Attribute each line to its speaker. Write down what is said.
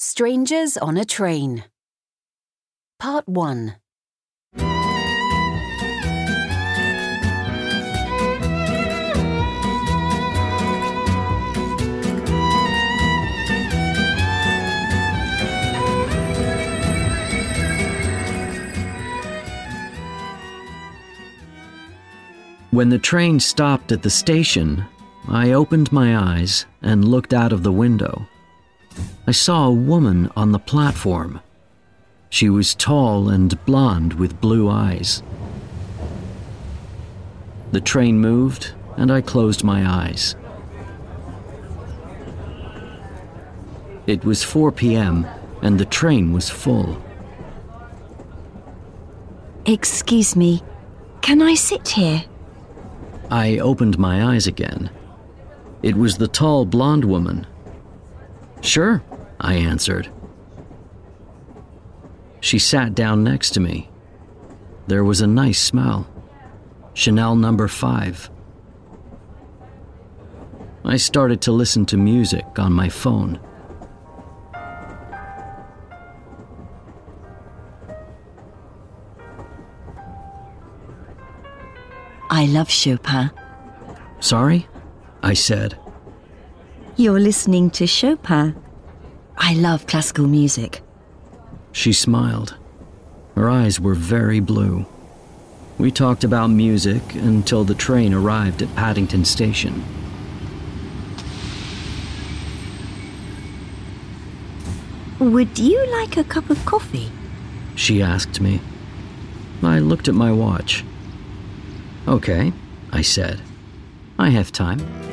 Speaker 1: Strangers on a Train. Part 1.
Speaker 2: When the train stopped at the station, I opened my eyes and looked out of the window. I saw a woman on the platform. She was tall and blonde with blue eyes. The train moved, and I closed my eyes. It was 4 p.m., and the train was full.
Speaker 3: Excuse me, can I sit here?
Speaker 2: I opened my eyes again. It was the tall blonde woman. "Sure," I answered. She sat down next to me. There was a nice smell. Chanel No. 5. I started to listen to music on my phone.
Speaker 3: I love Chopin.
Speaker 2: "Sorry?" I said.
Speaker 3: You're listening to Chopin. I love classical music.
Speaker 2: She smiled. Her eyes were very blue. We talked about music until the train arrived at Paddington Station.
Speaker 3: Would you like a cup of coffee?
Speaker 2: She asked me. I looked at my watch. "Okay," I said. "I have time."